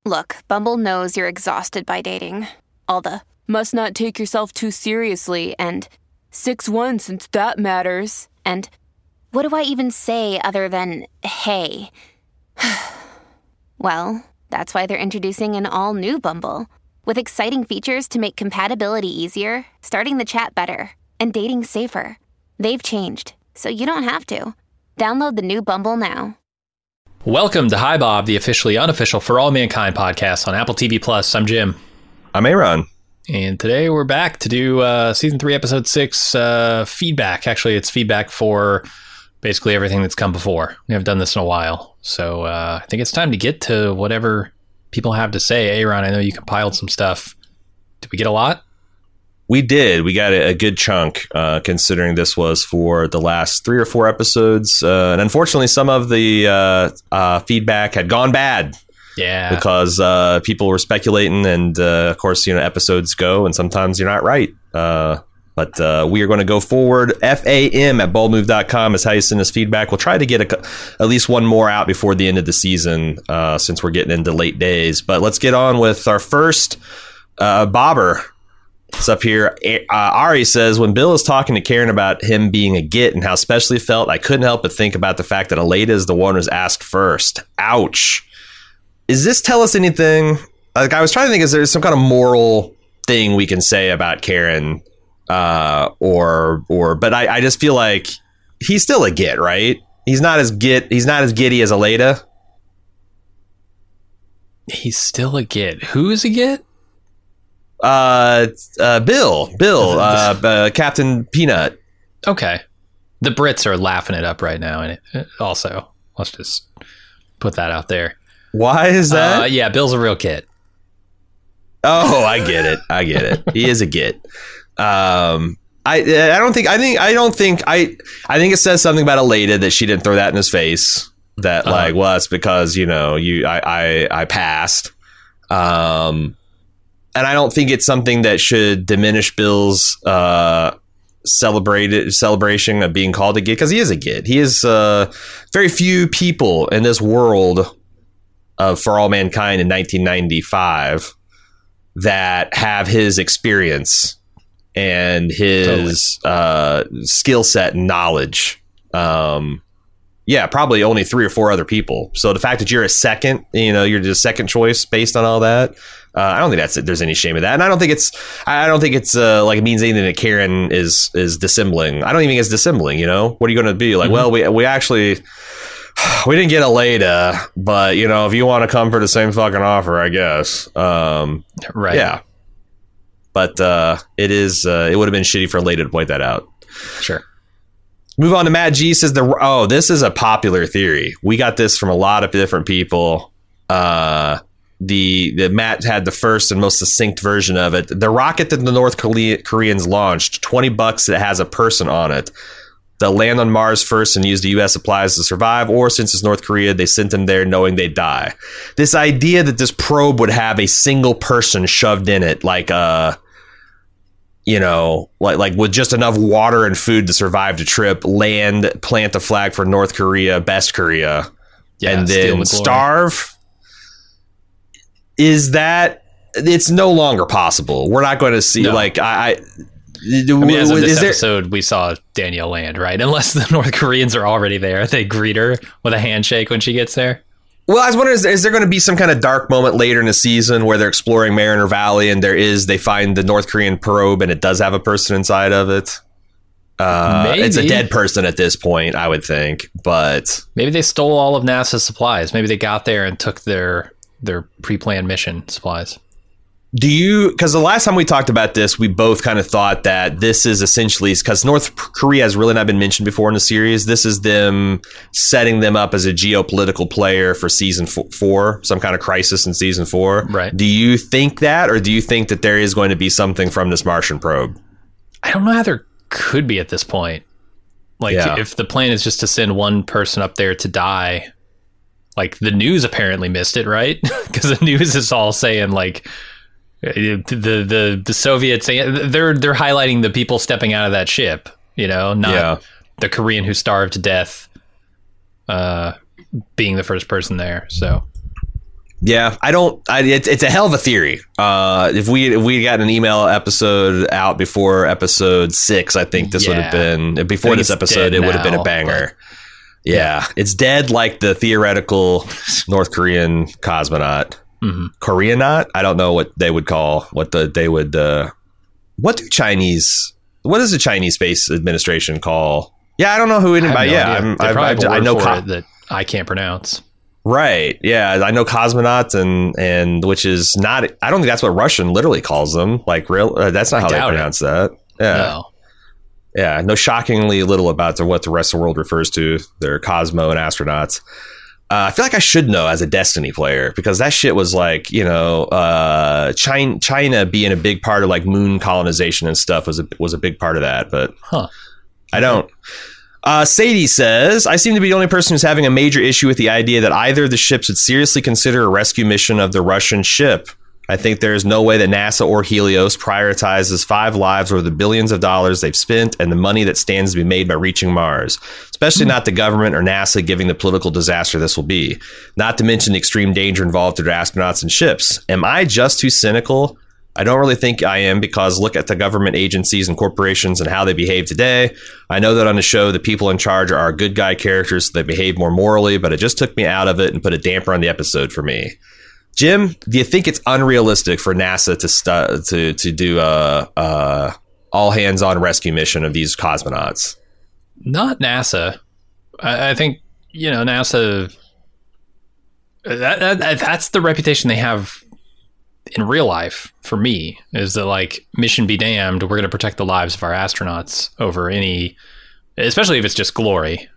Look, Bumble knows you're exhausted by dating. All the must not take yourself too seriously and 6'1" since that matters. And what do I even say other than hey? Well, that's why they're introducing an all-new Bumble with exciting features to make compatibility easier, starting the chat better, and dating safer. They've changed, so you don't have to. Download the new Bumble now. Welcome to Hi Bob, the officially unofficial For All Mankind podcast on Apple TV Plus. I'm Jim. I'm Aaron. And today we're back to do Season 3, Episode 6 feedback. Actually, it's feedback for basically everything that's come before. We haven't done this in a while. So I think it's time to get to whatever people have to say. Aaron, I know you compiled some stuff. Did we get a lot? We did. We got a good chunk, considering this was for the last 3 or 4 episodes. And unfortunately, some of the feedback had gone bad. Yeah. Because people were speculating, and of course, episodes go, and sometimes you're not right. But we are going to go forward. FAM@baldmove.com is how you send us feedback. We'll try to get at least one more out before the end of the season, since we're getting into late days. But let's get on with our first bobber. It's up here. Ari says, when Bill is talking to Karen about him being a git and how special he felt, I couldn't help but think about the fact that Aleda is the one who's asked first. Ouch. Is this tell us anything? Like, I was trying to think, is there some kind of moral thing we can say about Karen? But I just feel like he's still a git, right? He's not as giddy as Aleda. He's still a git. Who is a git? Bill, Captain Peanut. Okay. The Brits are laughing it up right now. And also, let's just put that out there. Why is that? Yeah, Bill's a real git. Oh, I get it. He is a git. I think it says something about Aleda that she didn't throw that in his face. That it's because, I passed. And I don't think it's something that should diminish Bill's celebration of being called a git, because he is a git. He is very few people in this world of For All Mankind in 1995 that have his experience and his skill set and knowledge. Probably only 3 or 4 other people. So the fact that you're a second, you're the second choice based on all that. I don't think there's any shame in that, and I don't think it's like it means anything that Karen is dissembling. I don't even think it's dissembling. What are you going to be like? Mm-hmm. Well, we actually we didn't get Aleda, but if you want to come for the same fucking offer, I guess. Right. Yeah. But it would have been shitty for Aleda to point that out. Sure. Move on to Matt G says this is a popular theory. We got this from a lot of different people. The Matt had the first and most succinct version of it. The rocket that the North Koreans launched, $20 that has a person on it. They'll land on Mars first and use the U.S. supplies to survive, or since it's North Korea, they sent them there knowing they'd die. This idea that this probe would have a single person shoved in it, like with just enough water and food to survive the trip, land, plant a flag for North Korea, best Korea, and then starve. Is that it's no longer possible? We're not going to see as of this episode, we saw Danielle land, right? Unless the North Koreans are already there, they greet her with a handshake when she gets there. Well, I was wondering, is there going to be some kind of dark moment later in the season where they're exploring Mariner Valley and they find the North Korean probe and it does have a person inside of it? Maybe. It's a dead person at this point, I would think, but maybe they stole all of NASA's supplies. Maybe they got there and took their pre-planned mission supplies. Because the last time we talked about this, we both kind of thought that this is essentially, because North Korea has really not been mentioned before in the series. This is them setting them up as a geopolitical player for season 4, some kind of crisis in season 4. Right. Do you think that, or do you think that there is going to be something from this Martian probe? I don't know how there could be at this point. If the plan is just to send one person up there to die, the news apparently missed it, right? Because the news is all saying the Soviets, they're highlighting the people stepping out of that ship, not the Korean who starved to death being the first person there. So Yeah, it's a hell of a theory. If we got an email episode out before episode 6, I think this would have been before this episode. It would have been a banger. Yeah, it's dead like the theoretical North Korean cosmonaut. Koreanaut? I don't know what they would call what does the Chinese Space Administration call? Yeah, I don't know who anybody. I know that I can't pronounce. Right. Yeah, I know cosmonauts and which is not. I don't think that's what Russian literally calls them. Like real. That's not how they pronounce that. Yeah. No. Yeah. Know shockingly little about what the rest of the world refers to their Cosmo and astronauts. I feel like I should know as a Destiny player because that shit was like, China being a big part of like moon colonization and stuff was a big part of that. But I don't. Sadie says, I seem to be the only person who's having a major issue with the idea that either of the ships would seriously consider a rescue mission of the Russian ship. I think there is no way that NASA or Helios prioritizes 5 lives over the billions of dollars they've spent and the money that stands to be made by reaching Mars, especially not the government or NASA giving the political disaster this will be, not to mention the extreme danger involved to their astronauts and ships. Am I just too cynical? I don't really think I am because look at the government agencies and corporations and how they behave today. I know that on the show, the people in charge are good guy characters, so they behave more morally, but it just took me out of it and put a damper on the episode for me. Jim, do you think it's unrealistic for NASA to do a all hands on rescue mission of these cosmonauts? Not NASA. I think NASA. That's the reputation they have in real life. For me, is that like mission be damned, we're going to protect the lives of our astronauts over any, especially if it's just glory.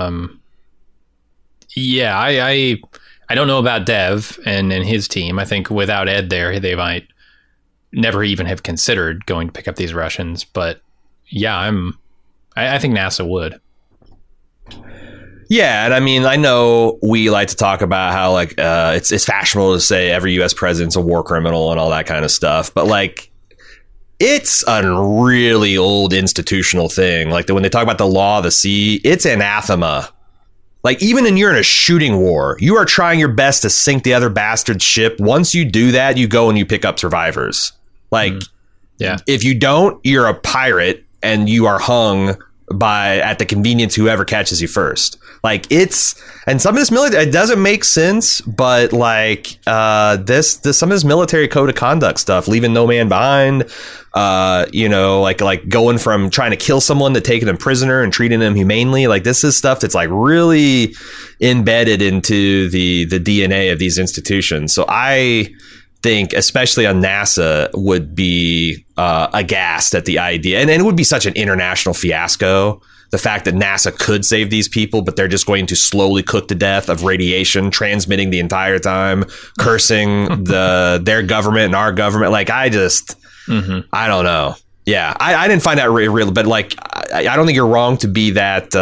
I don't know about Dev and his team. I think without Ed there, they might never even have considered going to pick up these Russians. But yeah, I think NASA would. Yeah, and I mean, I know we like to talk about how like it's fashionable to say every U.S. president's a war criminal and all that kind of stuff, but like it's a really old institutional thing. Like when they talk about the law of the sea, it's anathema. Like, even when you're in a shooting war, you are trying your best to sink the other bastard's ship. Once you do that, you go and you pick up survivors. Like, if you don't, you're a pirate and you are hung at the convenience whoever catches you first. Like, and some of this military, it doesn't make sense, but like some of this military code of conduct stuff, leaving no man behind, like going from trying to kill someone to taking them prisoner and treating them humanely. Like, this is stuff that's like really embedded into the DNA of these institutions. So I think, especially on NASA, would be aghast at the idea. And it would be such an international fiasco. The fact that NASA could save these people, but they're just going to slowly cook to death of radiation, transmitting the entire time, cursing their government and our government. Like, I don't know. Yeah, I didn't find that real, but like, I don't think you're wrong to be that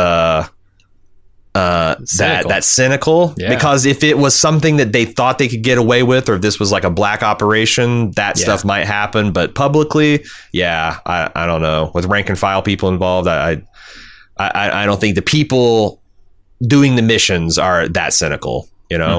cynical. Yeah. Because if it was something that they thought they could get away with, or if this was like a black operation, that stuff might happen. But publicly, I don't know. With rank and file people involved, I don't think the people doing the missions are that cynical,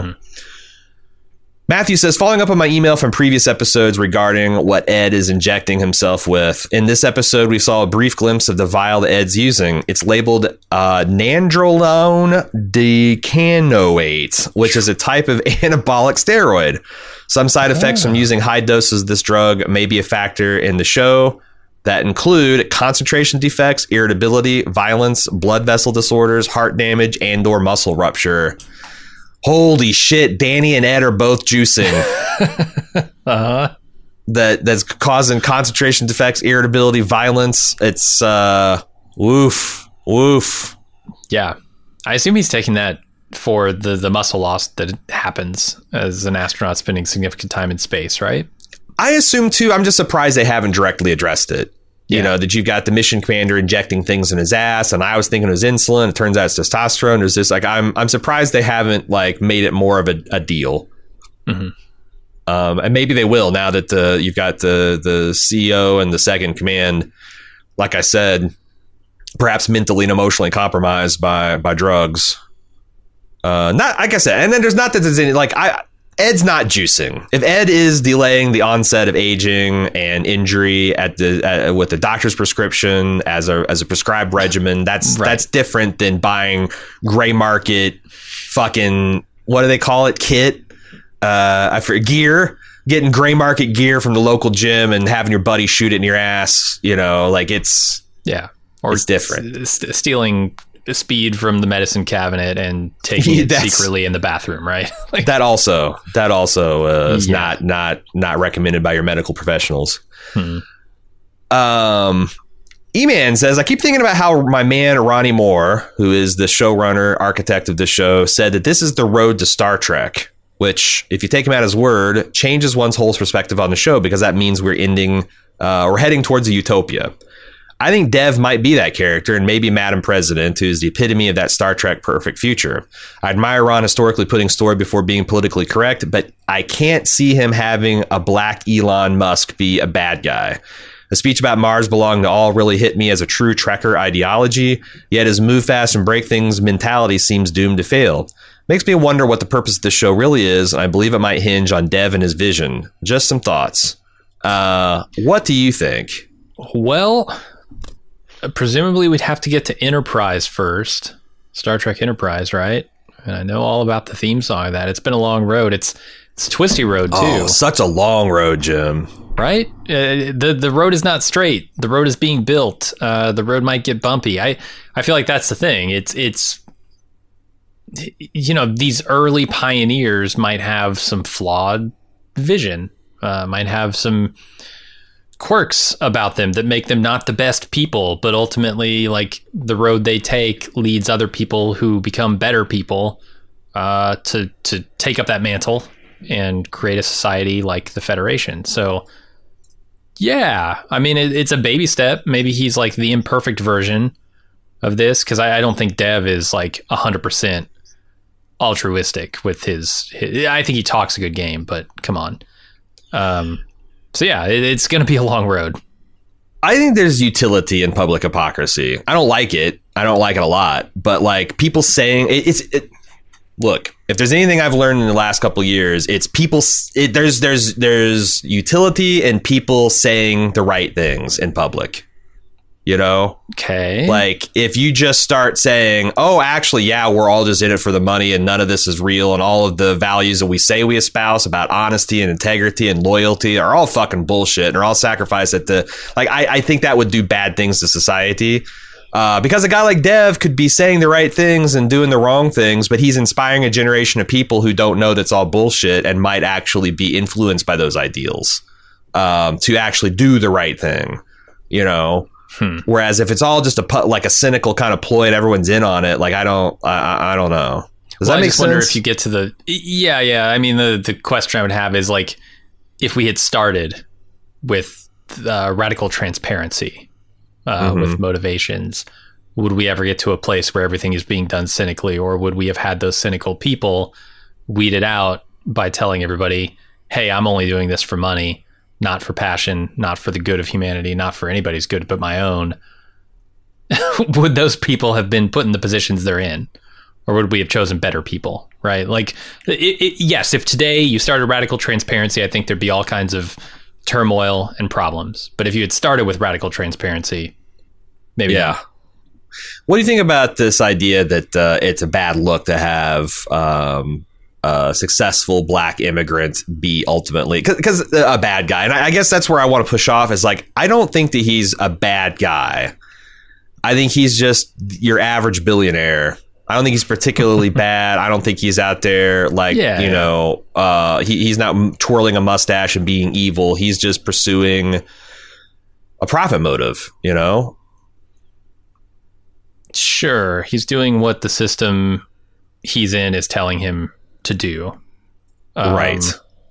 Matthew says, following up on my email from previous episodes regarding what Ed is injecting himself with, in this episode, we saw a brief glimpse of the vial that Ed's using. It's labeled nandrolone decanoate, which is a type of anabolic steroid. Some side effects from using high doses of this drug may be a factor in the show that include concentration defects, irritability, violence, blood vessel disorders, heart damage, and/or muscle rupture. Holy shit, Danny and Ed are both juicing. That's causing concentration defects, irritability, violence. It's woof. Yeah. I assume he's taking that for the muscle loss that happens as an astronaut spending significant time in space, right? I assume too. I'm just surprised they haven't directly addressed it. You know, that you've got the mission commander injecting things in his ass, and I was thinking it was insulin. It turns out it's testosterone. There's this, like, I'm surprised they haven't like made it more of a deal. And maybe they will now that you've got the CEO and the second command, like I said, perhaps mentally and emotionally compromised by drugs. Not like I said, and then there's not that there's any like Ed's not juicing. If Ed is delaying the onset of aging and injury with the doctor's prescription as a prescribed regimen, that's different than buying gray market fucking, what do they call it, kit? I forget, gear. Getting gray market gear from the local gym and having your buddy shoot it in your ass. It's different. Stealing speed from the medicine cabinet and taking it secretly in the bathroom, right? that also is not recommended by your medical professionals. E-Man says, I keep thinking about how my man Ronnie Moore, who is the showrunner architect of the show, said that this is the road to Star Trek, which, if you take him at his word, changes one's whole perspective on the show, because that means we're heading towards a utopia. I think Dev might be that character, and maybe Madam President, who's the epitome of that Star Trek perfect future. I admire Ron historically putting story before being politically correct, but I can't see him having a black Elon Musk be a bad guy. The speech about Mars belonging to all really hit me as a true Trekker ideology, yet his move fast and break things mentality seems doomed to fail. Makes me wonder what the purpose of this show really is, and I believe it might hinge on Dev and his vision. Just some thoughts. What do you think? Well, presumably we'd have to get to Enterprise first. Star Trek Enterprise, right? And I know all about the theme song of that. It's been a long road. It's a twisty road, too. Oh, such a long road, Jim. Right? The road is not straight. The road is being built. The road might get bumpy. I feel like that's the thing. It's these early pioneers might have some flawed vision, might have some quirks about them that make them not the best people, but ultimately, like, the road they take leads other people who become better people to take up that mantle and create a society like the Federation. So, yeah, I mean, it's a baby step. Maybe he's like the imperfect version of this, because I don't think Dev is like 100% altruistic with his. I think he talks a good game, but come on. So yeah, it's going to be a long road. I think there's utility in public hypocrisy. I don't like it. I don't like it a lot. But like people saying look, if there's anything I've learned in the last couple of years, it's people. There's utility in people saying the right things in public. Okay. Like if you just start saying, oh, actually, yeah, we're all just in it for the money and none of this is real, and all of the values that we say we espouse about honesty and integrity and loyalty are all fucking bullshit and are all sacrificed I think that would do bad things to society. Because a guy like Dev could be saying the right things and doing the wrong things, but he's inspiring a generation of people who don't know that's all bullshit and might actually be influenced by those ideals to actually do the right thing, Whereas if it's all just a cynical kind of ploy and everyone's in on it, like I don't know. Does that make sense? I just wonder if you get to the I mean the question I would have is like if we had started with radical transparency with motivations, would we ever get to a place where everything is being done cynically, or would we have had those cynical people weeded out by telling everybody, hey, I'm only doing this for money, not for passion, not for the good of humanity, not for anybody's good but my own? Would those people have been put in the positions they're in? Or would we have chosen better people, right? Like, yes, if today you started radical transparency, I think there'd be all kinds of turmoil and problems. But if you had started with radical transparency, maybe not. What do you think about this idea that it's a bad look to have a successful black immigrant be ultimately because a bad guy? And I guess that's where I want to push off is like, I don't think that he's a bad guy. I think he's just your average billionaire. I don't think he's particularly bad. I don't think he's out there like, he's not twirling a mustache and being evil. He's just pursuing a profit motive, Sure. He's doing what the system he's in is telling him to do. Right.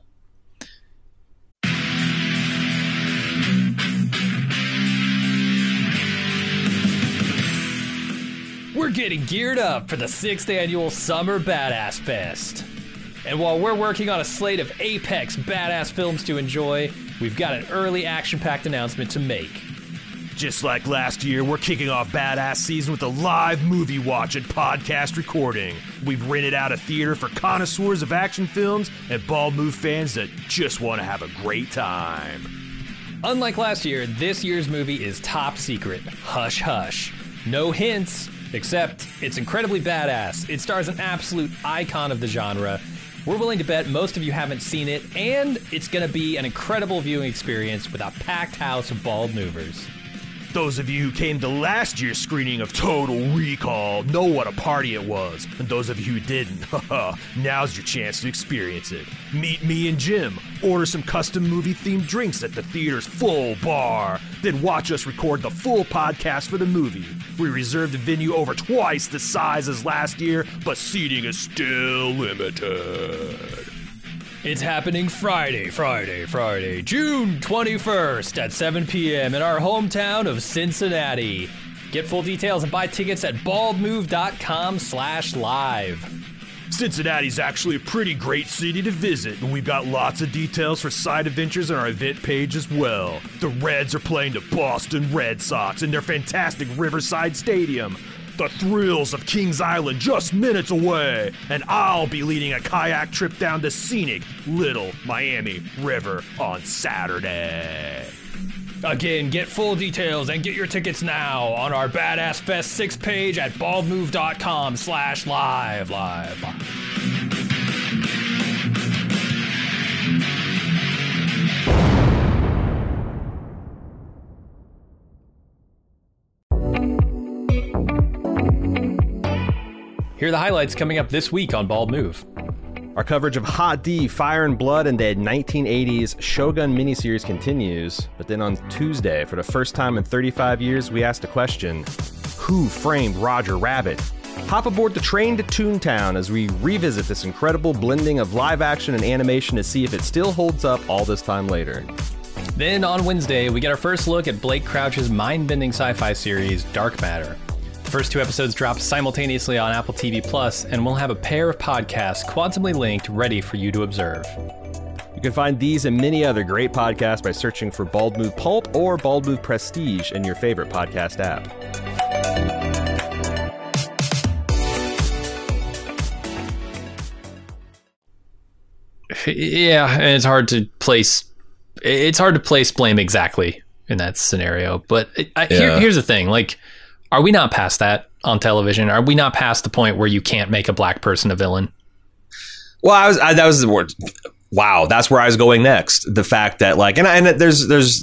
We're getting geared up for the 6th annual Summer Badass Fest. And while we're working on a slate of apex badass films to enjoy, we've got an early action-packed announcement to make. Just like last year, we're kicking off Badass Season with a live movie watch and podcast recording. We've rented out a theater for connoisseurs of action films and Bald Move fans that just want to have a great time. Unlike last year, this year's movie is top secret. Hush hush. No hints, except it's incredibly badass. It stars an absolute icon of the genre. We're willing to bet most of you haven't seen it, and it's going to be an incredible viewing experience with a packed house of Bald Movers. Those of you who came to last year's screening of Total Recall know what a party it was. And those of you who didn't, now's your chance to experience it. Meet me and Jim, order some custom movie-themed drinks at the theater's full bar, then watch us record the full podcast for the movie. We reserved a venue over twice the size as last year, but seating is still limited. It's happening Friday, June 21st at 7 p.m. in our hometown of Cincinnati. Get full details and buy tickets at baldmove.com/live. Cincinnati's actually a pretty great city to visit, and we've got lots of details for side adventures on our event page as well. The Reds are playing the Boston Red Sox in their fantastic Riverside Stadium. The thrills of Kings Island just minutes away, and I'll be leading a kayak trip down the scenic Little Miami River on Saturday. Again, get full details and get your tickets now on our Badass Fest 6 page at baldmove.com/live. Here are the highlights coming up this week on Bald Move. Our coverage of Hot D, Fire and Blood, and the 1980s Shogun miniseries continues. But then on Tuesday, for the first time in 35 years, we asked a question: who framed Roger Rabbit? Hop aboard the train to Toontown as we revisit this incredible blending of live action and animation to see if it still holds up all this time later. Then on Wednesday, we get our first look at Blake Crouch's mind-bending sci-fi series, Dark Matter. The first 2 episodes drop simultaneously on Apple TV Plus, and we'll have a pair of podcasts quantumly linked ready for you to observe. You can find these and many other great podcasts by searching for Bald Move Pulp or Bald Move Prestige in your favorite podcast app. Yeah, and it's hard to place blame exactly in that scenario. But here's the thing: like, are we not past that on television? Are we not past the point where you can't make a black person a villain? Well, that was the word. Wow, that's where I was going next. The fact that, like, and there's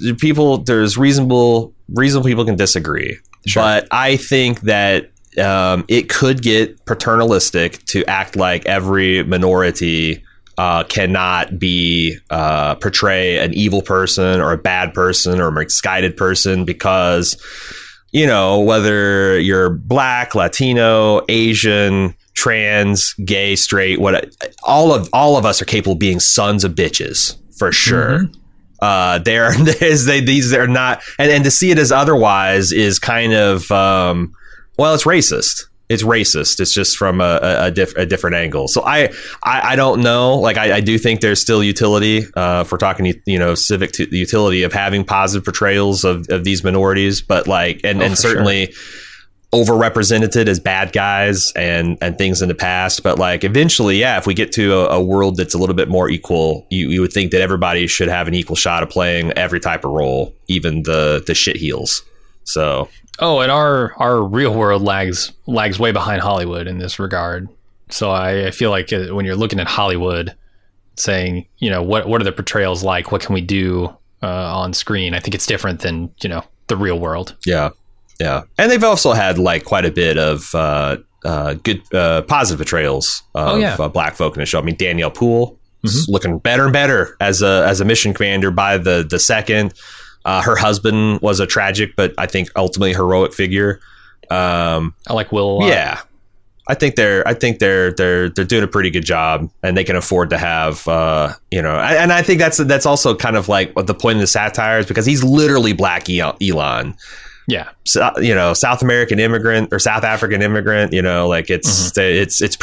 reasonable people can disagree, sure. But I think that it could get paternalistic to act like every minority cannot be portray an evil person or a bad person or a misguided person because, you know, whether you're black, Latino, Asian, trans, gay, straight, all of us are capable of being sons of bitches for sure. Mm-hmm. These are not, and to see it as otherwise is kind of it's racist. It's racist. It's just from a different angle. So I don't know. Like I do think there's still utility if we're talking, civic to the utility of having positive portrayals of these minorities, but like and certainly overrepresented as bad guys and things in the past. But like eventually, yeah, if we get to a world that's a little bit more equal, you would think that everybody should have an equal shot of playing every type of role, even the shit heels. So. Oh, and our real world lags way behind Hollywood in this regard. So I feel like when you're looking at Hollywood, saying, what are the portrayals like? What can we do on screen? I think it's different than, the real world. Yeah. Yeah. And they've also had like quite a bit of good positive portrayals of black folk in the show. I mean, Danielle Poole is looking better and better as a mission commander by the second. Her husband was a tragic, but I think ultimately heroic figure. I like Will a lot. Yeah, I think they're doing a pretty good job, and they can afford to have and I think that's also kind of like what the point of the satire is, because he's literally Black Elon. Yeah, so, South American immigrant or South African immigrant. It's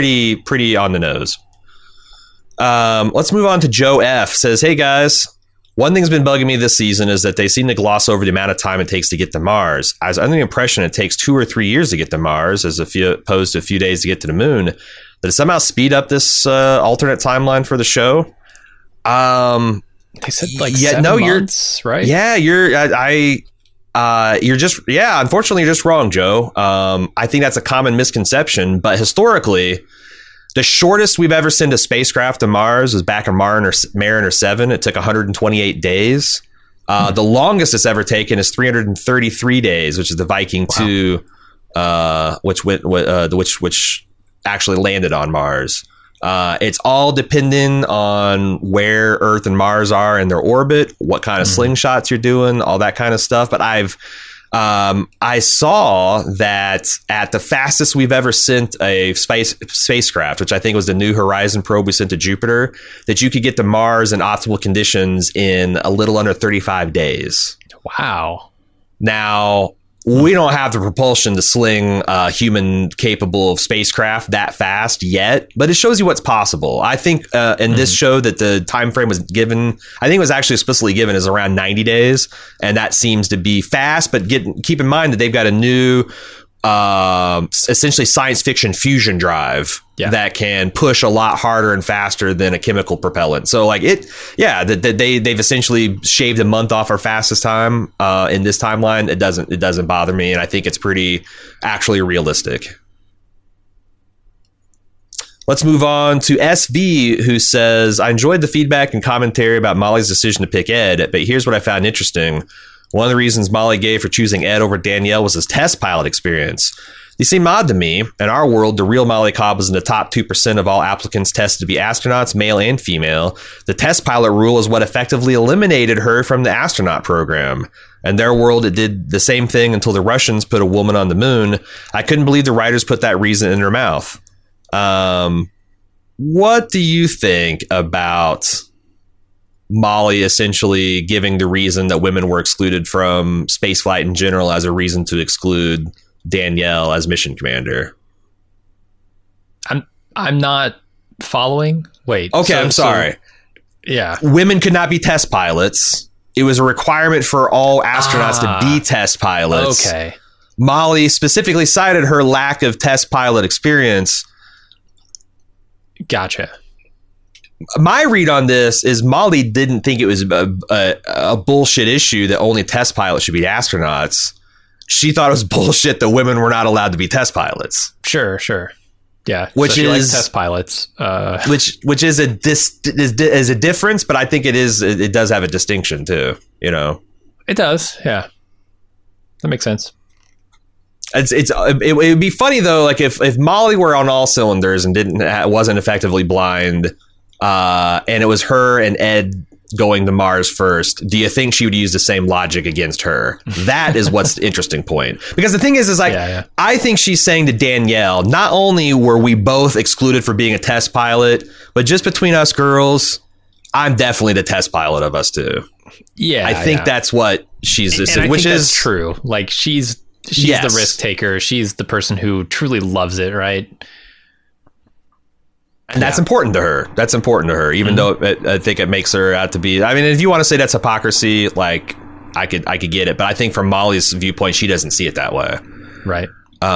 pretty on the nose. Let's move on to Joe F. Says, hey guys. One thing's been bugging me this season is that they seem to gloss over the amount of time it takes to get to Mars. I was under the impression it takes 2 or 3 years to get to Mars, opposed to a few days to get to the moon. Did it somehow speed up this alternate timeline for the show? They said like 7 months, right? Yeah, unfortunately, you're just wrong, Joe. I think that's a common misconception, but historically, the shortest we've ever sent a spacecraft to Mars was back in Mariner 7. It took 128 days. The longest it's ever taken is 333 days, which is the Viking 2, which actually landed on Mars. It's all dependent on where Earth and Mars are in their orbit, what kind of slingshots you're doing, all that kind of stuff. But I saw that at the fastest we've ever sent a spacecraft, which I think was the New Horizon probe we sent to Jupiter, that you could get to Mars in optimal conditions in a little under 35 days. Wow. Now, we don't have the propulsion to sling a human capable of spacecraft that fast yet, but it shows you what's possible. I think in this show that the time frame was given, I think it was actually explicitly given as around 90 days, and that seems to be fast. But keep in mind that they've got a new, essentially science fiction fusion drive that can push a lot harder and faster than a chemical propellant. So like they've essentially shaved a month off our fastest time in this timeline. It doesn't bother me, and I think it's pretty actually realistic. Let's move on to SV, who says, I enjoyed the feedback and commentary about Molly's decision to pick Ed, but here's what I found interesting. One of the reasons Molly gave for choosing Ed over Danielle was his test pilot experience. These seem odd to me. In our world, the real Molly Cobb was in the top 2% of all applicants tested to be astronauts, male and female. The test pilot rule is what effectively eliminated her from the astronaut program. In their world, it did the same thing until the Russians put a woman on the moon. I couldn't believe the writers put that reason in her mouth. What do you think about Molly essentially giving the reason that women were excluded from spaceflight in general as a reason to exclude Danielle as mission commander? I'm not following. Wait. Okay, I'm sorry. Yeah. Women could not be test pilots. It was a requirement for all astronauts to be test pilots. Okay. Molly specifically cited her lack of test pilot experience. Gotcha. My read on this is Molly didn't think it was a bullshit issue that only test pilots should be astronauts. She thought it was bullshit that women were not allowed to be test pilots. Sure. Yeah, which so she likes is test pilots. Which is a difference, but I think it does have a distinction too. You know, it does. Yeah, that makes sense. It would be funny though, like if Molly were on all cylinders and wasn't effectively blind, and it was her and Ed going to Mars first, do you think she would use the same logic against her? That is what's the interesting point. Because the thing is like, I think she's saying to Danielle, not only were we both excluded for being a test pilot, but just between us girls, I'm definitely the test pilot of us two. Yeah, I think that's what she's and which is true. Like she's the risk taker. She's the person who truly loves it, right? And that's important to her. That's important to her, even though I think it makes her out to be. I mean, if you want to say that's hypocrisy, like I could get it, but I think from Molly's viewpoint, she doesn't see it that way. Right.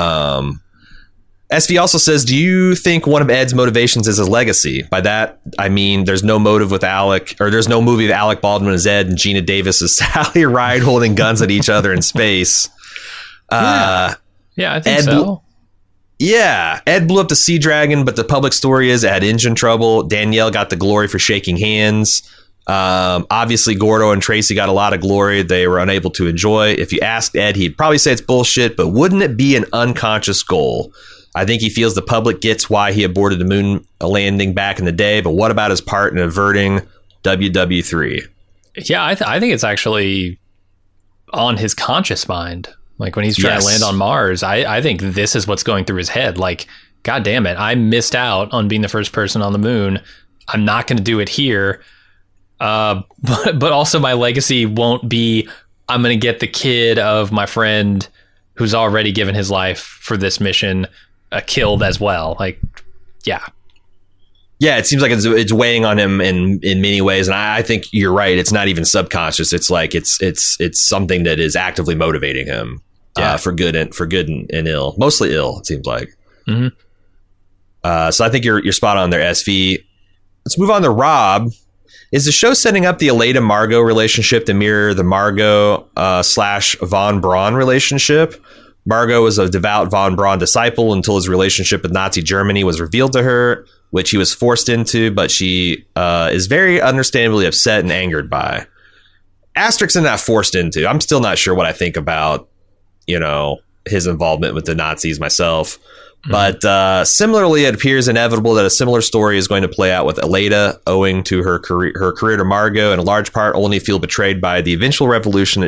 SV also says, do you think one of Ed's motivations is his legacy? By that, I mean, there's no motive with Alec, or there's no movie with Alec Baldwin as Ed and Gina Davis as Sally Ride holding guns at each other in space. Yeah, I think so. Yeah, Ed blew up the Sea Dragon, but the public story is it had engine trouble. Danielle got the glory for shaking hands. Obviously, Gordo and Tracy got a lot of glory they were unable to enjoy. If you asked Ed, he'd probably say it's bullshit, but wouldn't it be an unconscious goal? I think he feels the public gets why he aborted the moon landing back in the day, but what about his part in averting WW3? Yeah, I think it's actually on his conscious mind. Like when he's trying to land on Mars, I think this is what's going through his head. Like, God damn it, I missed out on being the first person on the moon. I'm not going to do it here. But also my legacy won't be, I'm going to get the kid of my friend who's already given his life for this mission killed as well. Like, yeah. Yeah, it seems like it's weighing on him in many ways, and I think you're right. It's not even subconscious. It's like it's something that is actively motivating him for good and ill, mostly ill. It seems like. Mm-hmm. So I think you're spot on there, SV. Let's move on to Rob. Is the show setting up the Aleida Margot relationship to mirror the Margot / Von Braun relationship? Margot was a devout Von Braun disciple until his relationship with Nazi Germany was revealed to her, which he was forced into, but she is very understandably upset and angered by. Asterix and not forced into. I'm still not sure what I think about, his involvement with the Nazis myself. But similarly, it appears inevitable that a similar story is going to play out with Aleida, owing to her career to Margot, and in large part only feel betrayed by the eventual revelation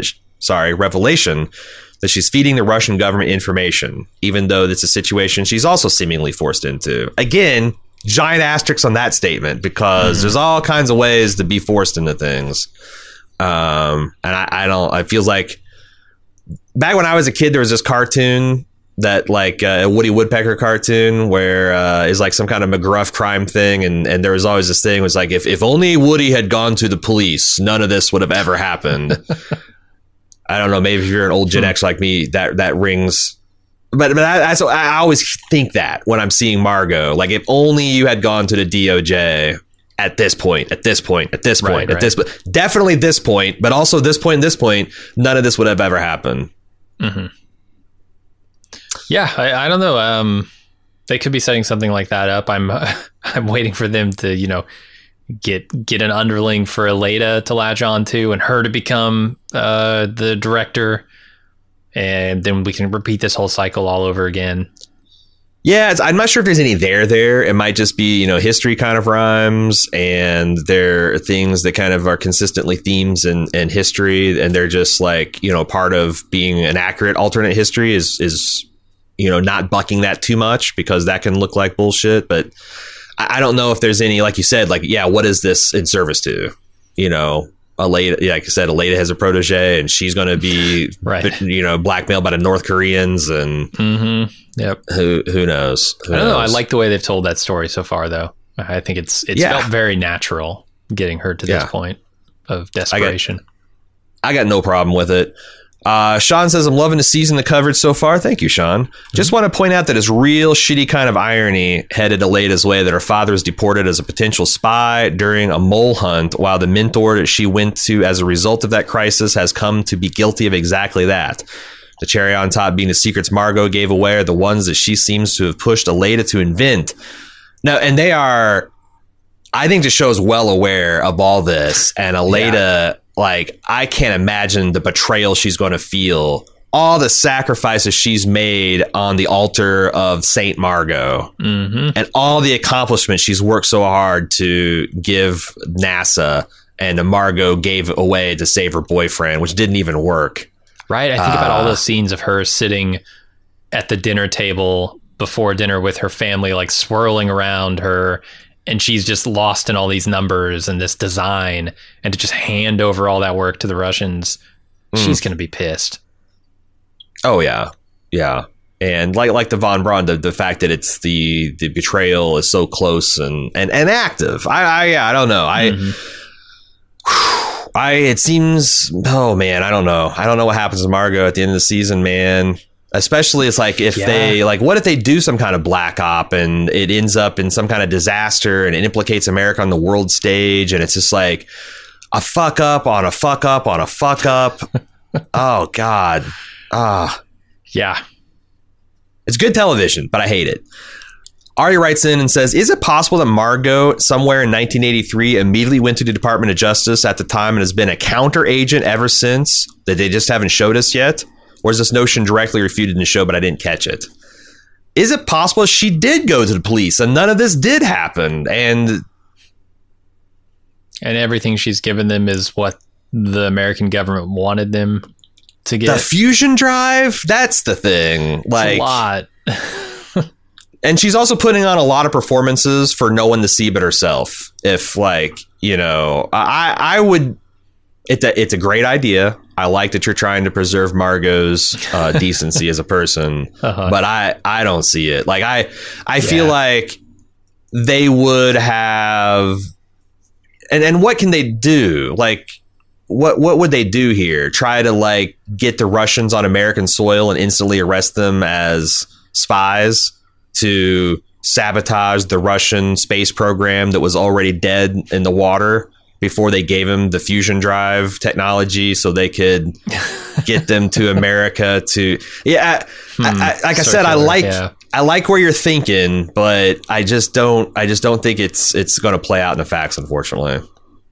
that she's feeding the Russian government information, even though that's a situation she's also seemingly forced into. Again, giant asterisk on that statement, because there's all kinds of ways to be forced into things. And I feel like back when I was a kid, there was this cartoon that a Woody Woodpecker cartoon where is like some kind of McGruff crime thing. And there was always this thing was like, if only Woody had gone to the police, none of this would have ever happened. I don't know. Maybe if you're an old Gen X like me, that rings. But I always think that when I'm seeing Margot, like if only you had gone to the DOJ at this point, definitely this point, but also this point, none of this would have ever happened. Mm-hmm. Yeah, I don't know. They could be setting something like that up. I'm waiting for them to, get an underling for Aleida to latch on to and her to become the director. And then we can repeat this whole cycle all over again. Yeah, I'm not sure if there's any there. It might just be, history kind of rhymes, and there are things that kind of are consistently themes and history, and they're just like, part of being an accurate alternate history is not bucking that too much, because that can look like bullshit. But I don't know if there's any, like you said, what is this in service to? Aleida, like I said, Aleida has a protege, and she's going to be, blackmailed by the North Koreans, and yep. Who knows? I don't know. I like the way they've told that story so far, though. I think it's felt very natural getting her to this point of desperation. I got no problem with it. Sean says, I'm loving the season, the coverage so far. Thank you, Sean. Just want to point out that it's real shitty kind of irony headed Aleida's way that her father is deported as a potential spy during a mole hunt, while the mentor that she went to as a result of that crisis has come to be guilty of exactly that. The cherry on top being the secrets Margot gave away are the ones that she seems to have pushed Aleida to invent. Now, and they are, I think the show is well aware of all this, and Aleida... I can't imagine the betrayal she's going to feel, all the sacrifices she's made on the altar of Saint Margot, and all the accomplishments she's worked so hard to give NASA, and Margot gave away to save her boyfriend, which didn't even work. Right. I think about all those scenes of her sitting at the dinner table before dinner with her family, swirling around her. And she's just lost in all these numbers and this design, and to just hand over all that work to the Russians, she's going to be pissed. Oh yeah. Yeah. And like the Von Braun, the fact that it's the betrayal is so close and active. I don't know. It seems, oh man, I don't know. I don't know what happens to Margot at the end of the season, man. Especially it's if they what if they do some kind of black op and it ends up in some kind of disaster and it implicates America on the world stage, and it's just a fuck up on a fuck up on a fuck up. Oh God. Yeah. It's good television, but I hate it. Ari writes in and says, is it possible that Margot somewhere in 1983 immediately went to the Department of Justice at the time and has been a counter agent ever since, that they just haven't showed us yet? Or is this notion directly refuted in the show, but I didn't catch it? Is it possible she did go to the police and none of this did happen? And everything she's given them is what the American government wanted them to get? The fusion drive? That's the thing. It's a lot. And she's also putting on a lot of performances for no one to see but herself. If I would... It's a great idea. I like that you're trying to preserve Margot's decency as a person, but I don't see it. I feel like they would have, and what can they do? Like, what would they do here? Try to like get the Russians on American soil and instantly arrest them as spies to sabotage the Russian space program that was already dead in the water before they gave him the fusion drive technology so they could get them to America to, like I said, I like where you're thinking, but I just don't think it's going to play out in the facts, unfortunately.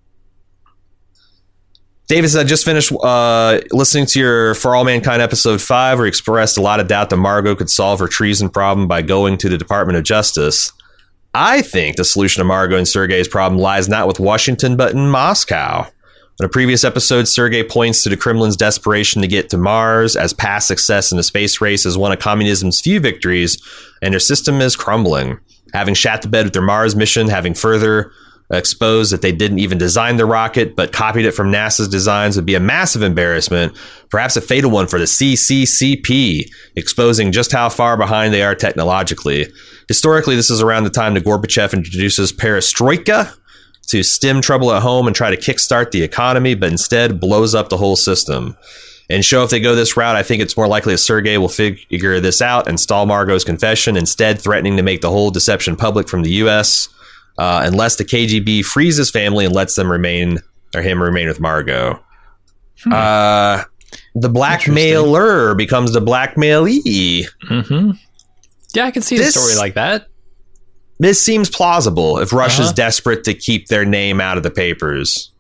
David said, I just finished listening to your For All Mankind episode 5, where you expressed a lot of doubt that Margot could solve her treason problem by going to the Department of Justice. I think the solution to Margot and Sergei's problem lies not with Washington, but in Moscow. In a previous episode, Sergei points to the Kremlin's desperation to get to Mars, as past success in the space race is one of communism's few victories, and their system is crumbling. Having shat the bed with their Mars mission, having further exposed that they didn't even design the rocket, but copied it from NASA's designs, would be a massive embarrassment, perhaps a fatal one for the CCCP, exposing just how far behind they are technologically. Historically, this is around the time that Gorbachev introduces perestroika to stem trouble at home and try to kickstart the economy, but instead blows up the whole system. And show if they go this route, I think it's more likely that Sergei will figure this out and stall Margot's confession, instead threatening to make the whole deception public from the U.S., unless the KGB frees his family and lets them remain with Margot. The blackmailer becomes the blackmailee. Mm-hmm. Yeah, I can see a story like that. This seems plausible if Russia's desperate to keep their name out of the papers.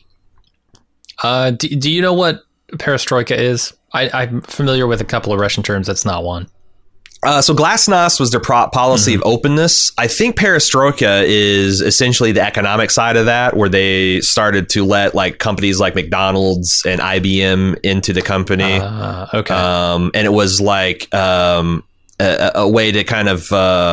Do you know what perestroika is? I'm familiar with a couple of Russian terms. That's not one. So Glasnost was their policy of openness. I think perestroika is essentially the economic side of that, where they started to let like companies like McDonald's and IBM into the company. Okay. And it was like a way to kind of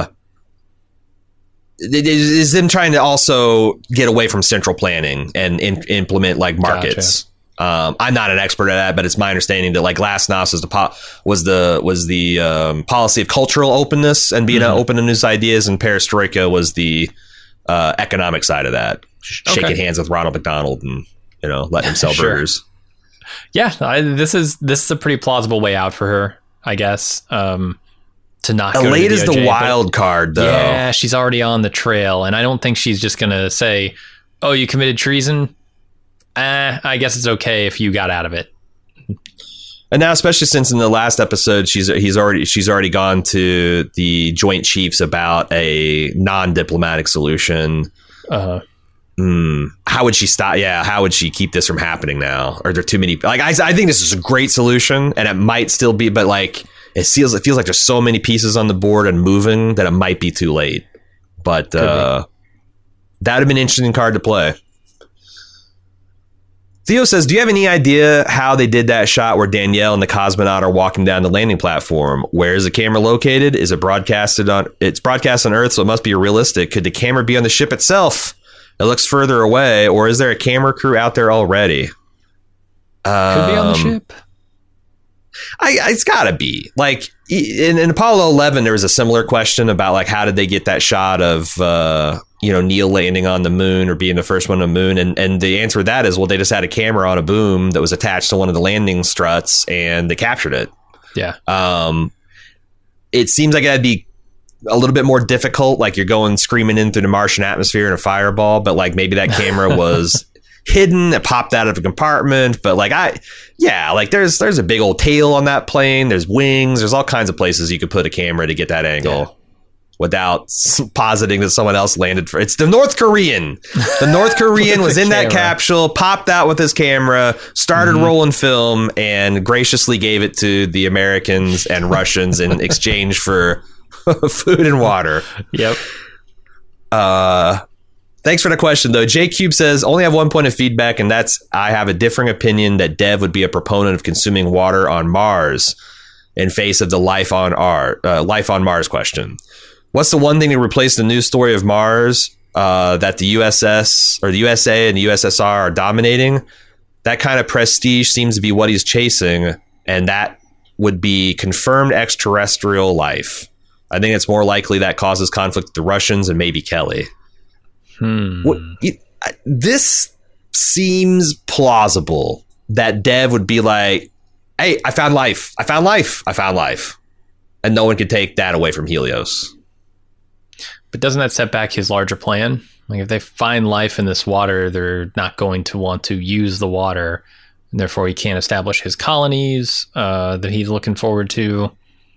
it is them trying to also get away from central planning and implement like markets. Gotcha. I'm not an expert at that, but it's my understanding that like Glasnost was the policy of cultural openness and being open to new ideas, and perestroika was the economic side of that, shaking hands with Ronald McDonald and letting him sell burgers. Yeah, this is a pretty plausible way out for her, I guess. To not go Elaine to the is DOJ, the wild card, though. Yeah, she's already on the trail, and I don't think she's just gonna say, "Oh, you committed treason." I guess it's okay if you got out of it. And now, especially since in the last episode, she's already gone to the Joint Chiefs about a non-diplomatic solution. How would she stop? Yeah, how would she keep this from happening now? Are there too many? Like, I think this is a great solution, and it might still be, but like it feels like there's so many pieces on the board and moving that it might be too late. But that would have been an interesting card to play. Theo says, do you have any idea how they did that shot where Danielle and the cosmonaut are walking down the landing platform? Where is the camera located? Is it broadcasted on? It's broadcast on Earth, so it must be realistic. Could the camera be on the ship itself? It looks further away, or is there a camera crew out there already? Could be on the ship. It's gotta be. Like in Apollo 11, there was a similar question about like how did they get that shot of Neil landing on the moon or being the first one on the moon, and the answer to that is, well, they just had a camera on a boom that was attached to one of the landing struts and they captured it. Yeah. It seems like that'd be a little bit more difficult, like you're going screaming in through the Martian atmosphere in a fireball, but like maybe that camera was hidden, it popped out of a compartment, but like there's a big old tail on that plane, there's wings, there's all kinds of places you could put a camera to get that angle without positing that someone else landed for it's the North Korean. The North Korean was in that capsule, popped out with his camera, started rolling film, and graciously gave it to the Americans and Russians in exchange for food and water. Yep. Thanks for the question, though. J Cube says, only have one point of feedback, and that's I have a differing opinion that Dev would be a proponent of consuming water on Mars in face of the life on Mars question. What's the one thing to replace the news story of Mars that the USS or the USA and the USSR are dominating? That kind of prestige seems to be what he's chasing, and that would be confirmed extraterrestrial life. I think it's more likely that causes conflict with the Russians and maybe Kelly. This seems plausible that Dev would be like, hey, I found life. And no one could take that away from Helios. But doesn't that set back his larger plan? Like, if they find life in this water, they're not going to want to use the water, and therefore he can't establish his colonies that he's looking forward to.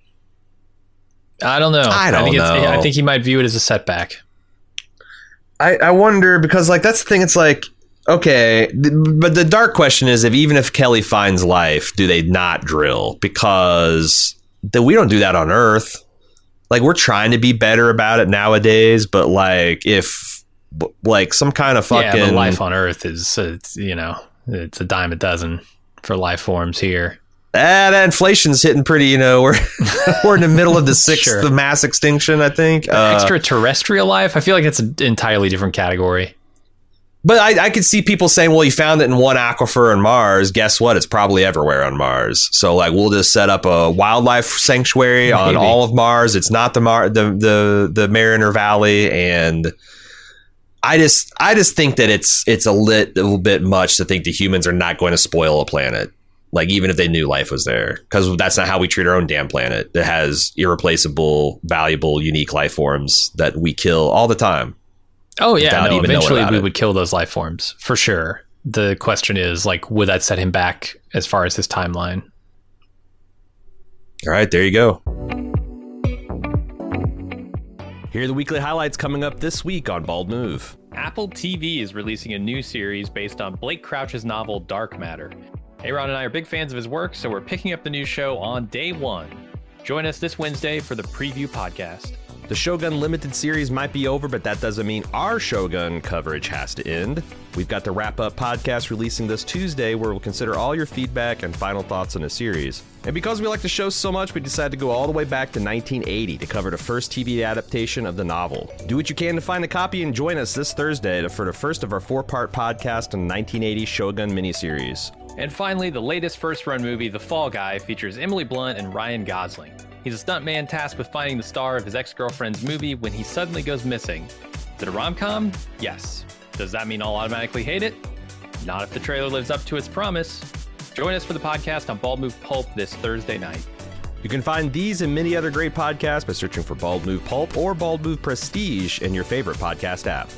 I don't know. I think he might view it as a setback. I wonder, because like that's the thing. It's like, okay, but the dark question is, even if Kelly finds life, do they not drill? Because we don't do that on Earth. Like, we're trying to be better about it nowadays, but like if like some kind of fucking but life on Earth is it's a dime a dozen for life forms here. That inflation's hitting pretty, we're in the middle of the sixth mass extinction, I think. Extraterrestrial life, I feel like it's an entirely different category. But I could see people saying, well, you found it in one aquifer on Mars. Guess what? It's probably everywhere on Mars. So like, we'll just set up a wildlife sanctuary on all of Mars. It's not the Mariner Valley. And I just think that it's a little bit much to think the humans are not going to spoil a planet. Like, even if they knew life was there, because that's not how we treat our own damn planet. That has irreplaceable, valuable, unique life forms that we kill all the time. Oh, yeah. No, eventually we would kill those life forms for sure. The question is, like, would that set him back as far as his timeline? All right, there you go. Here are the weekly highlights coming up this week on Bald Move. Apple TV is releasing a new series based on Blake Crouch's novel Dark Matter. Aaron and I are big fans of his work, so we're picking up the new show on day one. Join us this Wednesday for the preview podcast. The Shogun Limited series might be over, but that doesn't mean our Shogun coverage has to end. We've got the wrap-up podcast releasing this Tuesday, where we'll consider all your feedback and final thoughts on the series. And because we like the show so much, we decided to go all the way back to 1980 to cover the first TV adaptation of the novel. Do what you can to find a copy and join us this Thursday for the first of our 4-part podcast on the 1980 Shogun miniseries. And finally, the latest first-run movie, The Fall Guy, features Emily Blunt and Ryan Gosling. He's a stuntman tasked with finding the star of his ex-girlfriend's movie when he suddenly goes missing. Is it a rom-com? Yes. Does that mean I'll automatically hate it? Not if the trailer lives up to its promise. Join us for the podcast on Bald Move Pulp this Thursday night. You can find these and many other great podcasts by searching for Bald Move Pulp or Bald Move Prestige in your favorite podcast app.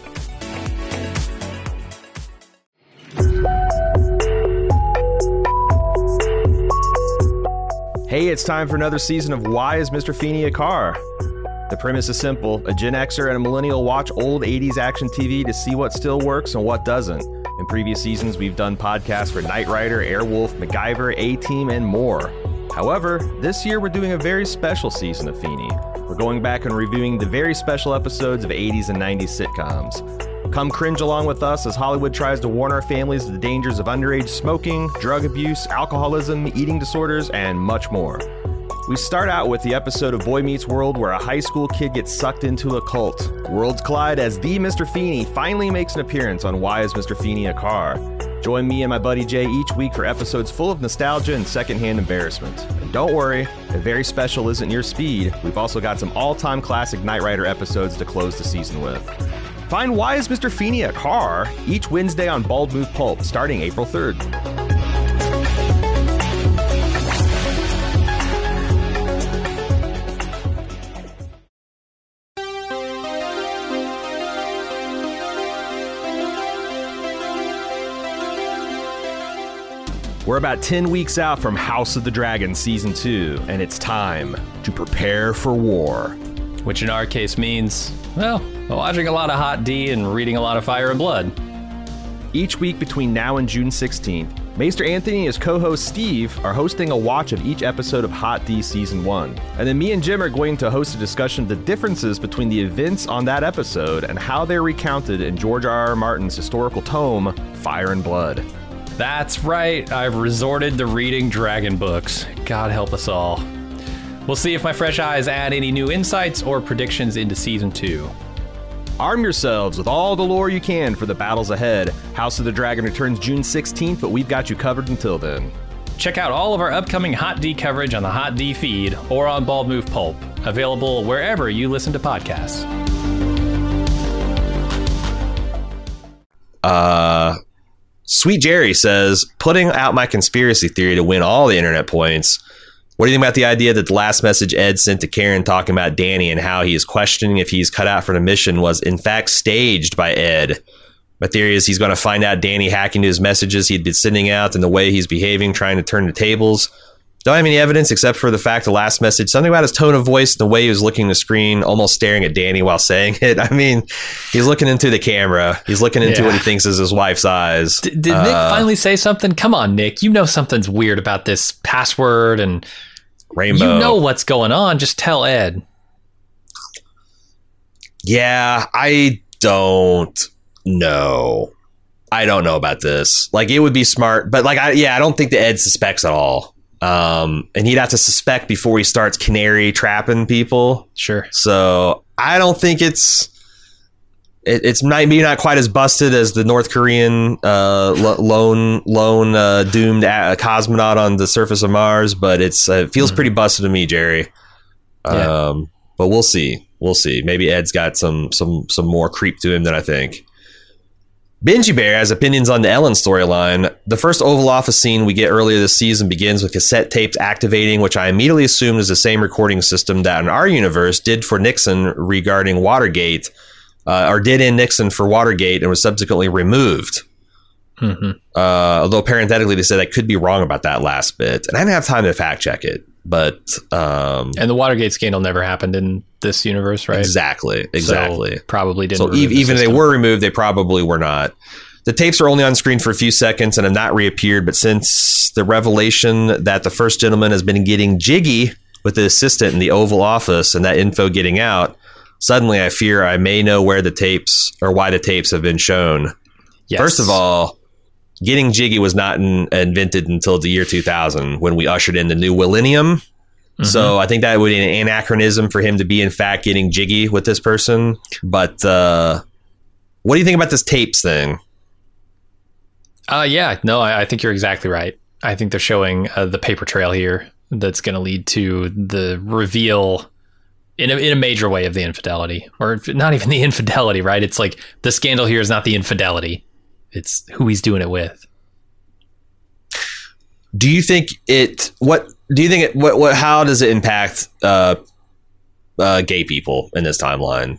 Hey, it's time for another season of Why is Mr. Feeney a Car? The premise is simple. A Gen Xer and a millennial watch old 80s action TV to see what still works and what doesn't. In previous seasons, we've done podcasts for Knight Rider, Airwolf, MacGyver, A-Team, and more. However, this year we're doing a very special season of Feeney. We're going back and reviewing the very special episodes of 80s and 90s sitcoms. Come cringe along with us as Hollywood tries to warn our families of the dangers of underage smoking, drug abuse, alcoholism, eating disorders, and much more. We start out with the episode of Boy Meets World where a high school kid gets sucked into a cult. Worlds collide as the Mr. Feeney finally makes an appearance on Why is Mr. Feeney a Car? Join me and my buddy Jay each week for episodes full of nostalgia and secondhand embarrassment. And don't worry, if very special isn't your speed, we've also got some all-time classic Knight Rider episodes to close the season with. Find Why is Mr. Feeney a Car? Each Wednesday on Bald Move Pulp, starting April 3rd. We're about 10 weeks out from House of the Dragon Season 2, and it's time to prepare for war. Which in our case means, well, watching a lot of Hot D and reading a lot of Fire and Blood. Each week between now and June 16th, Maester Anthony and his co-host Steve are hosting a watch of each episode of Hot D Season 1. And then me and Jim are going to host a discussion of the differences between the events on that episode and how they're recounted in George R.R. Martin's historical tome, Fire and Blood. That's right, I've resorted to reading dragon books. God help us all. We'll see if my fresh eyes add any new insights or predictions into Season 2. Arm yourselves with all the lore you can for the battles ahead. House of the Dragon returns June 16th, but we've got you covered until then. Check out all of our upcoming Hot D coverage on the Hot D feed or on Bald Move Pulp, available wherever you listen to podcasts. Sweet Jerry says, putting out my conspiracy theory to win all the internet points. What do you think about the idea that the last message Ed sent to Karen talking about Danny and how he is questioning if he's cut out for the mission was in fact staged by Ed? My theory is he's going to find out Danny hacking to his messages he'd been sending out and the way he's behaving, trying to turn the tables. Don't have any evidence except for the fact the last message, something about his tone of voice and the way he was looking at the screen, almost staring at Danny while saying it. I mean, he's looking into the camera. He's looking into what he thinks is his wife's eyes. Did Nick finally say something? Come on, Nick. You know something's weird about this password and Rainbow. You know what's going on. Just tell Ed. Yeah, I don't know. I don't know about this. Like, it would be smart, but I don't think that Ed suspects at all. And he'd have to suspect before he starts canary trapping people. Sure. So I don't think it's maybe not quite as busted as the North Korean lone doomed cosmonaut on the surface of Mars, but it feels pretty busted to me, Jerry. Yeah. But we'll see. We'll see. Maybe Ed's got some more creep to him than I think. Benji Bear has opinions on the Ellen storyline. The first Oval Office scene we get earlier this season begins with cassette tapes activating, which I immediately assumed is the same recording system that in our universe did for Nixon regarding Watergate, or did in Nixon for Watergate and was subsequently removed. Mm-hmm. Although parenthetically they said I could be wrong about that last bit, and I didn't have time to fact check it. But and the Watergate scandal never happened in this universe, right? Exactly. So probably didn't. So even if they were removed, they probably were not. The tapes are only on screen for a few seconds and have not reappeared. But since the revelation that the first gentleman has been getting jiggy with the assistant in the Oval Office and that info getting out, suddenly I fear I may know where the tapes or why the tapes have been shown. Yes. First of all, getting jiggy was not invented until the year 2000 when we ushered in the new millennium. Mm-hmm. So I think that would be an anachronism for him to be, in fact, getting jiggy with this person. But what do you think about this tapes thing? I think you're exactly right. I think they're showing the paper trail here that's going to lead to the reveal in a major way of the infidelity, or not even the infidelity, right? It's like the scandal here is not the infidelity. It's who he's doing it with. Do you think how does it impact gay people in this timeline?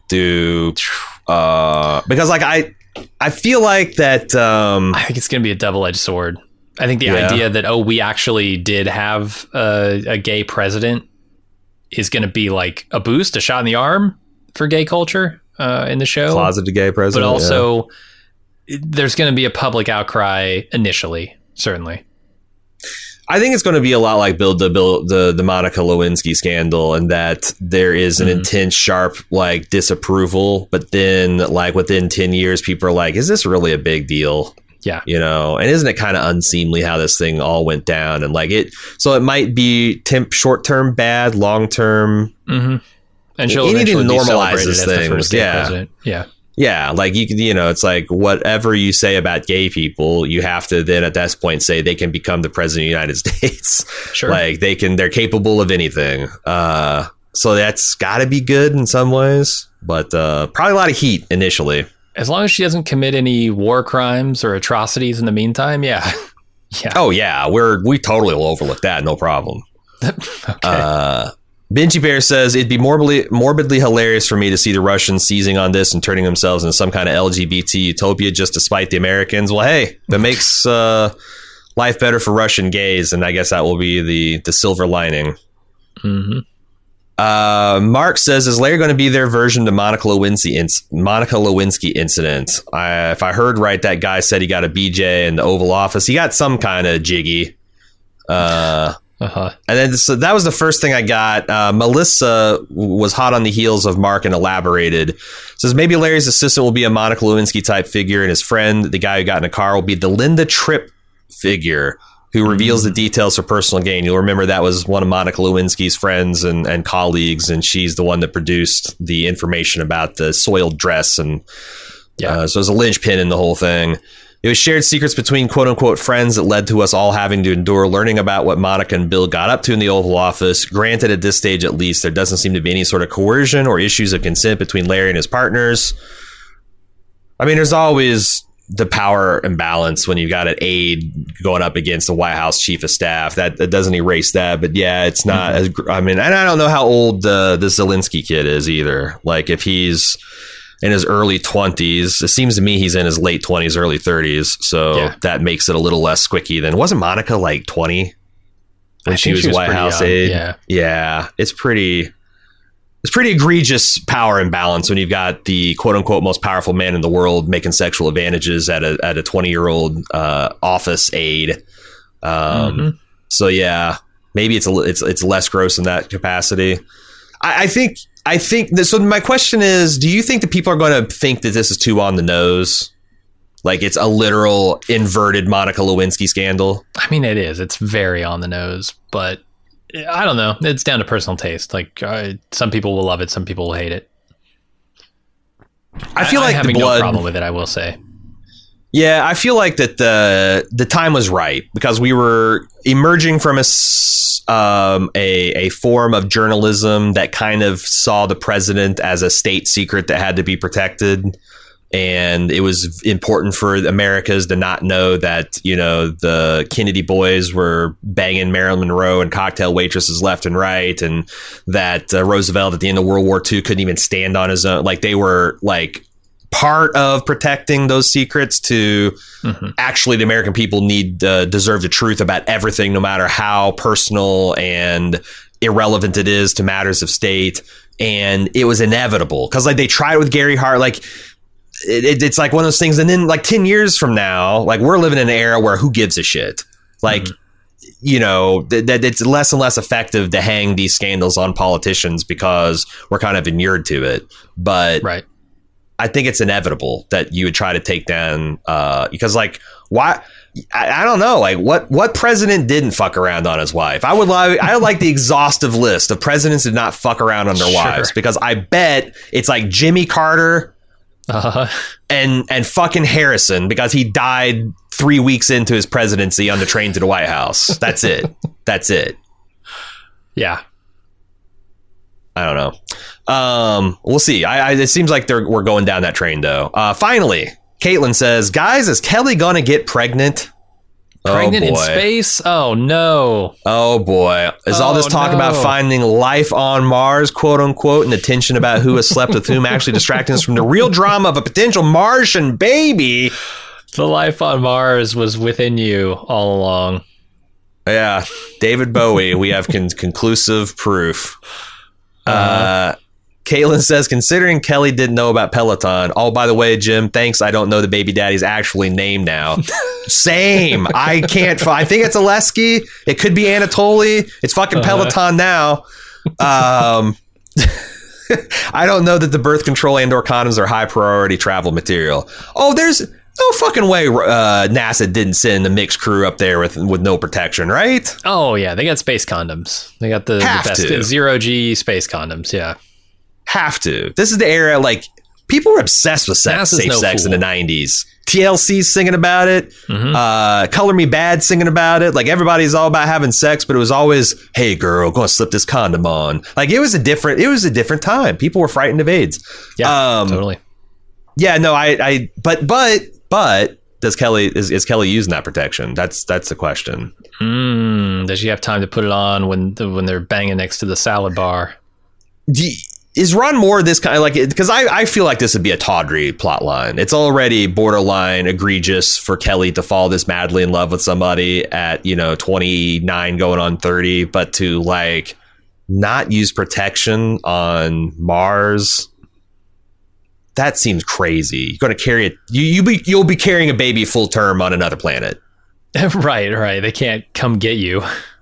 Because I feel like that I think it's going to be a double-edged sword. I think the idea that we actually did have a gay president is going to be like a boost, a shot in the arm for gay culture in the show. Closeted gay president, but also there's going to be a public outcry initially, certainly. I think it's going to be a lot like the Monica Lewinsky scandal, and that there is an intense, sharp disapproval, but then within 10 years, people are like, "Is this really a big deal?" Yeah, and isn't it kind of unseemly how this thing all went down? And so it might be short term bad, long term, and she'll anything to normalize this thing. Yeah, it's like whatever you say about gay people, you have to then at that point say they can become the president of the United States. Sure. They're capable of anything. So that's got to be good in some ways, but probably a lot of heat initially. As long as she doesn't commit any war crimes or atrocities in the meantime, yeah. Oh yeah, we totally will overlook that, no problem. Okay. Benji Bear says it'd be morbidly hilarious for me to see the Russians seizing on this and turning themselves into some kind of LGBT utopia just to spite the Americans. Well, hey, that makes life better for Russian gays, and I guess that will be the silver lining. Mm-hmm. Mark says, is Larry going to be their version of the Monica Lewinsky incident? If I heard right, that guy said he got a BJ in the Oval Office. He got some kind of jiggy. Uh-huh. And then so that was the first thing I got. Melissa was hot on the heels of Mark and elaborated. Says maybe Larry's assistant will be a Monica Lewinsky type figure, and his friend, the guy who got in a car, will be the Linda Tripp figure who reveals the details for personal gain. You'll remember that was one of Monica Lewinsky's friends and colleagues, and she's the one that produced the information about the soiled dress. And so it was a linchpin in the whole thing. It was shared secrets between quote unquote friends that led to us all having to endure learning about what Monica and Bill got up to in the Oval Office. Granted, at this stage at least, there doesn't seem to be any sort of coercion or issues of consent between Larry and his partners. I mean, there's always the power imbalance when you've got an aide going up against the White House chief of staff. That doesn't erase that. But yeah, it's not as, I mean, and I don't know how old this Zelensky kid is either. Like if he's in his early 20s, it seems to me he's in his late 20s, early 30s. So that makes it a little less squicky than, wasn't Monica like 20 when she was White House aide? Yeah. It's pretty egregious power imbalance when you've got the quote unquote most powerful man in the world making sexual advantages at a 20-year-old office aide. So yeah, maybe it's less gross in that capacity. I think that, so my question is, do you think that people are going to think that this is too on the nose? Like it's a literal inverted Monica Lewinsky scandal? I mean, it is. It's very on the nose, but I don't know. It's down to personal taste. Like some people will love it. Some people will hate it. I feel like having no problem with it, I will say. Yeah, I feel like that the time was right because we were emerging from a form of journalism that kind of saw the president as a state secret that had to be protected. And it was important for Americans to not know that, you know, the Kennedy boys were banging Marilyn Monroe and cocktail waitresses left and right. And that Roosevelt at the end of World War II couldn't even stand on his own. Like they were like part of protecting those secrets to actually the American people deserve the truth about everything, no matter how personal and irrelevant it is to matters of state. And it was inevitable because like they tried with Gary Hart, like it's like one of those things. And then like 10 years from now, like we're living in an era where who gives a shit? Like, you know, that it's less and less effective to hang these scandals on politicians because we're kind of inured to it. But I think it's inevitable that you would try to take down because like why? I don't know. Like what president didn't fuck around on his wife? I would like the exhaustive list of presidents did not fuck around on their wives, because I bet it's like Jimmy Carter and fucking Harrison, because he died 3 weeks into his presidency on the train to the White House. That's it. That's it. Yeah. I don't know. We'll see. It seems like we're going down that train though. Finally, Caitlin says, guys, is Kelly gonna get pregnant? Pregnant in space? Oh, no. Oh, boy. Is all this talk about finding life on Mars, quote unquote, and the tension about who has slept with whom actually distracting us from the real drama of a potential Martian baby? The life on Mars was within you all along. Yeah. David Bowie, we have conclusive proof. Caitlin says, considering Kelly didn't know about Peloton. Oh, by the way, Jim, thanks. I don't know the baby daddy's actually name now. Same. I think it's Oleski. It could be Anatoly. It's fucking Peloton now. I don't know that the birth control and or condoms are high priority travel material. Oh, there's no fucking way NASA didn't send the mixed crew up there with no protection, right? Oh, yeah. They got space condoms. They got the best zero-G space condoms. Yeah. Have to. This is the era, like, people were obsessed with safe sex in the 90s. TLC's singing about it. Color Me Bad singing about it. Like, everybody's all about having sex, but it was always, hey, girl, go and slip this condom on. Like, it was a different time. People were frightened of AIDS. Yeah, totally. Yeah, no, but is Kelly using that protection? That's the question. Does she have time to put it on when they're banging next to the salad bar? Is Ron Moore this kind of like, because I feel like this would be a tawdry plot line. It's already borderline egregious for Kelly to fall this madly in love with somebody at, 29 going on 30, but to like not use protection on Mars, that seems crazy. You're going to carry it. You'll be carrying a baby full term on another planet. Right. They can't come get you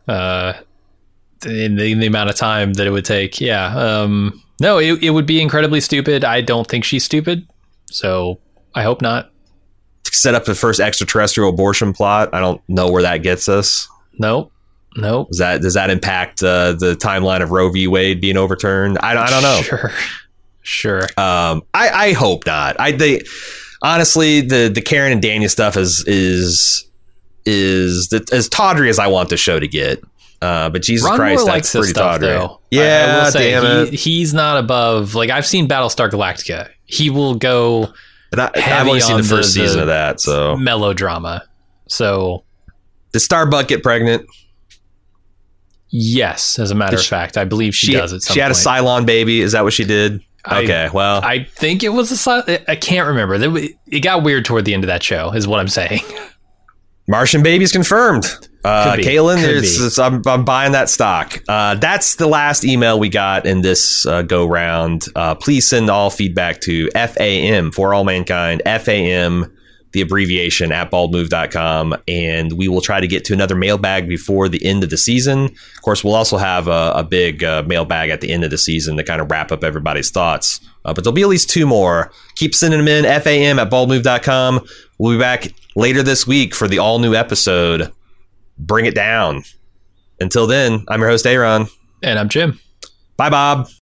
in the amount of time that it would take. Yeah. No, it would be incredibly stupid. I don't think she's stupid, so I hope not. Set up the first extraterrestrial abortion plot. I don't know where that gets us. Nope. Does that impact the timeline of Roe v. Wade being overturned? I don't know. Sure. I hope not. honestly, the Karen and Daniel stuff is as tawdry as I want the show to get. But Jesus Ron Christ, Moore that's likes this pretty stuff, tawdry. though. Yeah, I will say, damn it. he's not above. Like, I've seen Battlestar Galactica. He will go And I've heavy only seen on the first season of that. So melodrama. So did Starbuck get pregnant? yes, as a matter of fact, I believe she does at some point. She had a Cylon baby. Is that what she did? Okay, well, I think it was I can't remember. It got weird toward the end of that show, is what I'm saying. Martian baby's confirmed. Kaylin, Could be. I'm buying that stock. That's the last email we got in this go round. Please send all feedback to FAM for all mankind. FAM, the abbreviation, at baldmove.com, and we will try to get to another mailbag before the end of the season. Of course, we'll also have a big mailbag at the end of the season to kind of wrap up everybody's thoughts. But there'll be at least 2 more. Keep sending them in. FAM at baldmove.com. We'll be back later this week for the all-new episode. Bring it down. Until then, I'm your host, Aaron. And I'm Jim. Bye, Bob.